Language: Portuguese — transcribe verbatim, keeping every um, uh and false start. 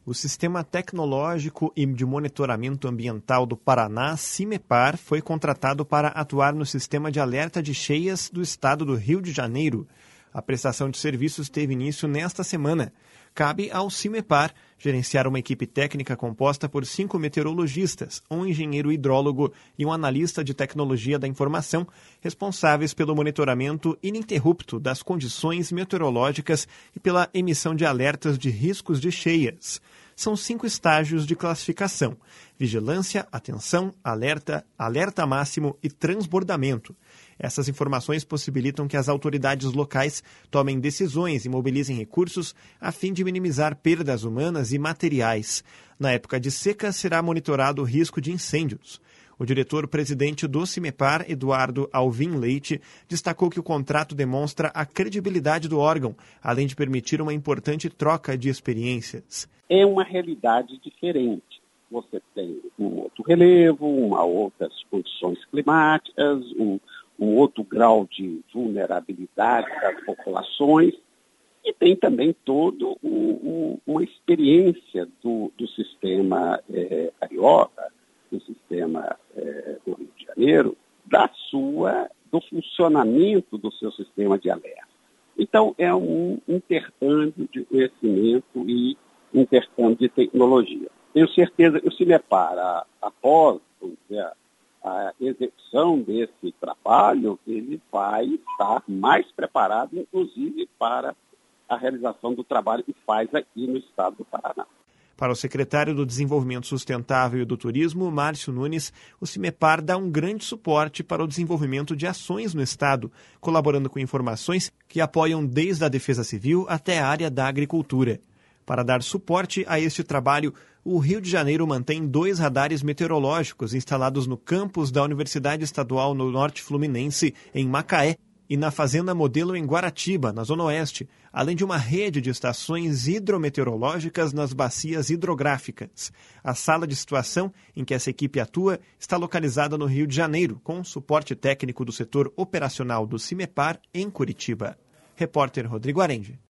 O Sistema Tecnológico e de Monitoramento Ambiental do Paraná, CIMEPAR, foi contratado para atuar no sistema de alerta de cheias do estado do Rio de Janeiro. A prestação de serviços teve início nesta semana. Cabe ao CIMEPAR gerenciar uma equipe técnica composta por cinco meteorologistas, um engenheiro hidrólogo e um analista de tecnologia da informação, responsáveis pelo monitoramento ininterrupto das condições meteorológicas e pela emissão de alertas de riscos de cheias. São cinco estágios de classificação: vigilância, atenção, alerta, alerta máximo e transbordamento. Essas informações possibilitam que as autoridades locais tomem decisões e mobilizem recursos a fim de minimizar perdas humanas e materiais. Na época de seca, será monitorado o risco de incêndios. O diretor-presidente do CIMEPAR, Eduardo Alvim Leite, destacou que o contrato demonstra a credibilidade do órgão, além de permitir uma importante troca de experiências. É uma realidade diferente. Você tem um outro relevo, uma outras condições climáticas, um, um outro grau de vulnerabilidade das populações e tem também toda um, um, uma experiência do, do sistema é, carioca, do sistema é, do Rio de Janeiro, da sua, do funcionamento do seu sistema de alerta. Então, é um intercâmbio de conhecimento e intercâmbio de tecnologia. Tenho certeza que o CIMEPAR, após a, a execução desse trabalho, ele vai estar mais preparado, inclusive, para a realização do trabalho que faz aqui no estado do Paraná. Para o secretário do Desenvolvimento Sustentável e do Turismo, Márcio Nunes, o CIMEPAR dá um grande suporte para o desenvolvimento de ações no estado, colaborando com informações que apoiam desde a defesa civil até a área da agricultura. Para dar suporte a este trabalho, o Rio de Janeiro mantém dois radares meteorológicos instalados no campus da Universidade Estadual no Norte Fluminense, em Macaé, e na Fazenda Modelo em Guaratiba, na Zona Oeste, além de uma rede de estações hidrometeorológicas nas bacias hidrográficas. A sala de situação em que essa equipe atua está localizada no Rio de Janeiro, com suporte técnico do setor operacional do CIMEPAR em Curitiba. Repórter Rodrigo Arende.